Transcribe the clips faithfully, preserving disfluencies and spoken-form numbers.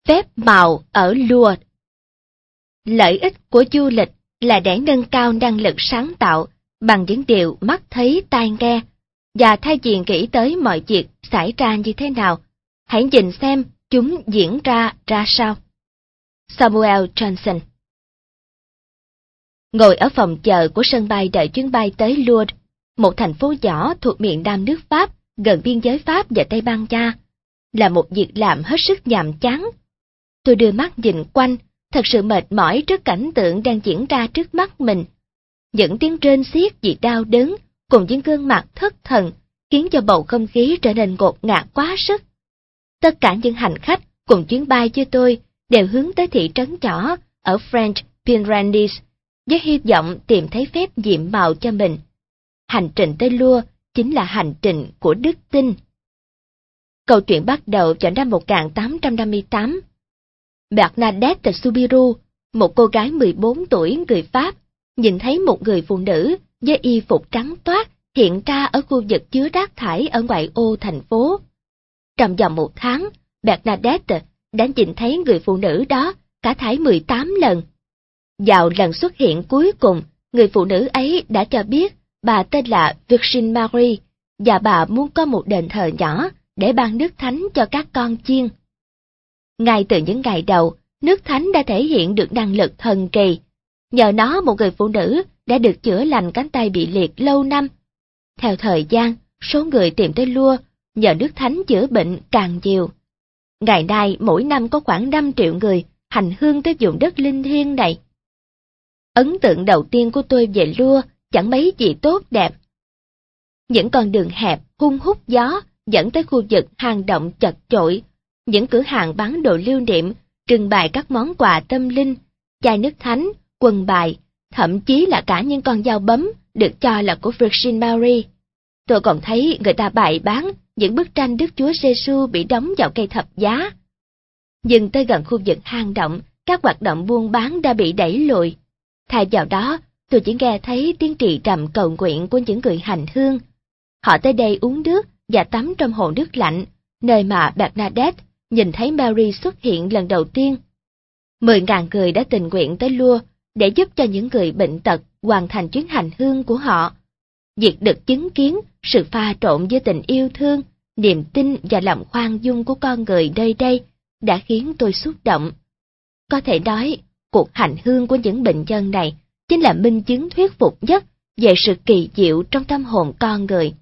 Phép màu ở Lourdes. Lợi ích của du lịch là để nâng cao năng lực sáng tạo bằng những điều mắt thấy tai nghe, và thay vì nghĩ tới mọi việc xảy ra như thế nào, hãy nhìn xem chúng diễn ra ra sao. Samuel Johnson. Ngồi ở phòng chờ của sân bay đợi chuyến bay tới Lourdes, một thành phố nhỏ thuộc miền nam nước Pháp, gần biên giới Pháp và Tây Ban Nha, là một việc làm hết sức nhàm chán. Tôi đưa mắt nhìn quanh, thật sự mệt mỏi trước cảnh tượng đang diễn ra trước mắt mình. Những tiếng rên xiết vì đau đớn cùng những gương mặt thất thần khiến cho bầu không khí trở nên ngột ngạt quá sức. Tất cả những hành khách cùng chuyến bay với tôi đều hướng tới thị trấn nhỏ ở French Pyrenees với hy vọng tìm thấy phép nhiệm màu cho mình. Hành trình tới Lourdes chính là hành trình của đức tin. Câu chuyện bắt đầu vào năm một nghìn tám trăm năm mươi tám. Bernadette Soubirous, một cô gái mười bốn tuổi người Pháp, nhìn thấy một người phụ nữ với y phục trắng toát hiện ra ở khu vực chứa rác thải ở ngoại ô thành phố. Trong vòng một tháng, Bernadette đã nhìn thấy người phụ nữ đó cả thảy mười tám lần. Vào lần xuất hiện cuối cùng, người phụ nữ ấy đã cho biết bà tên là Virgin Marie và bà muốn có một đền thờ nhỏ để ban nước thánh cho các con chiên. Ngay từ những ngày đầu, nước thánh đã thể hiện được năng lực thần kỳ. Nhờ nó, một người phụ nữ đã được chữa lành cánh tay bị liệt lâu năm. Theo thời gian, số người tìm tới Lourdes nhờ nước thánh chữa bệnh càng nhiều. Ngày nay, mỗi năm có khoảng năm triệu người hành hương tới vùng đất linh thiêng này. Ấn tượng đầu tiên của tôi về Lourdes chẳng mấy gì tốt đẹp. Những con đường hẹp, hun hút gió dẫn tới khu vực hang động chật chội, những cửa hàng bán đồ lưu niệm, trưng bày các món quà tâm linh, chai nước thánh, quần bài, thậm chí là cả những con dao bấm được cho là của Virgin Marie. Tôi còn thấy người ta bày bán những bức tranh Đức Chúa Giêsu bị đóng vào cây thập giá. Nhưng tới gần khu vực hang động, các hoạt động buôn bán đã bị đẩy lùi. Thay vào đó, tôi chỉ nghe thấy tiếng trì trầm cầu nguyện của những người hành hương. Họ tới đây uống nước và tắm trong hồ nước lạnh, nơi mà Bernadette nhìn thấy Mary xuất hiện lần đầu tiên. Mười ngàn người đã tình nguyện tới Lourdes để giúp cho những người bệnh tật hoàn thành chuyến hành hương của họ. Việc được chứng kiến sự pha trộn giữa tình yêu thương, niềm tin và lòng khoan dung của con người nơi đây đã khiến tôi xúc động. Có thể nói, cuộc hành hương của những bệnh nhân này chính là minh chứng thuyết phục nhất về sự kỳ diệu trong tâm hồn con người.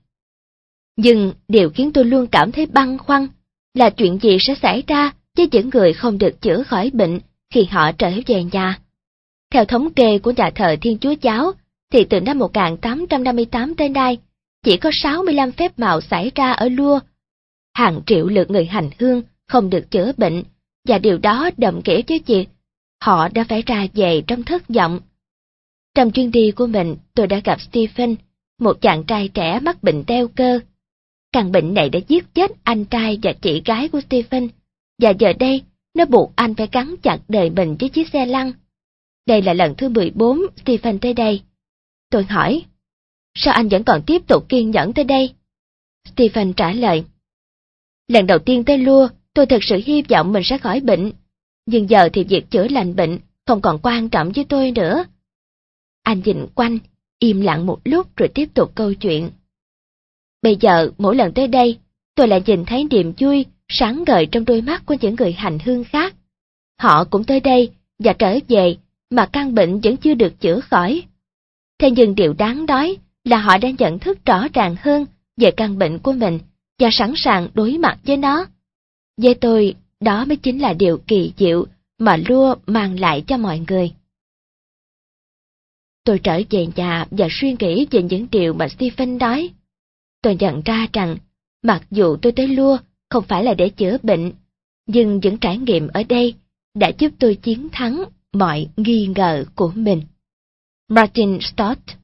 Nhưng điều khiến tôi luôn cảm thấy băn khoăn là chuyện gì sẽ xảy ra với những người không được chữa khỏi bệnh khi họ trở về nhà. Theo thống kê của nhà thờ Thiên Chúa Giáo, thì từ năm một nghìn tám trăm năm mươi tám tới nay, chỉ có sáu mươi lăm phép màu xảy ra ở Lourdes. Hàng triệu lượt người hành hương không được chữa bệnh, và điều đó đồng nghĩa với việc họ đã phải ra về trong thất vọng. Trong chuyến đi của mình, tôi đã gặp Stephen, một chàng trai trẻ mắc bệnh teo cơ. Căn bệnh này đã giết chết anh trai và chị gái của Stephen, và giờ đây nó buộc anh phải gắn chặt đời mình với chiếc xe lăn. Đây là lần thứ mười bốn Stephen tới đây. Tôi hỏi, sao anh vẫn còn tiếp tục kiên nhẫn tới đây? Stephen trả lời, lần đầu tiên tới Lourdes, tôi thực sự hy vọng mình sẽ khỏi bệnh, nhưng giờ thì việc chữa lành bệnh không còn quan trọng với tôi nữa. Anh nhìn quanh, im lặng một lúc rồi tiếp tục câu chuyện. Bây giờ, mỗi lần tới đây, tôi lại nhìn thấy niềm vui, sáng ngời trong đôi mắt của những người hành hương khác. Họ cũng tới đây và trở về, mà căn bệnh vẫn chưa được chữa khỏi. Thế nhưng điều đáng nói là họ đã nhận thức rõ ràng hơn về căn bệnh của mình và sẵn sàng đối mặt với nó. Với tôi, đó mới chính là điều kỳ diệu mà Lourdes mang lại cho mọi người. Tôi trở về nhà và suy nghĩ về những điều mà Stephen nói. Tôi nhận ra rằng, mặc dù tôi tới Lourdes không phải là để chữa bệnh, nhưng những trải nghiệm ở đây đã giúp tôi chiến thắng mọi nghi ngờ của mình. Martin Stott.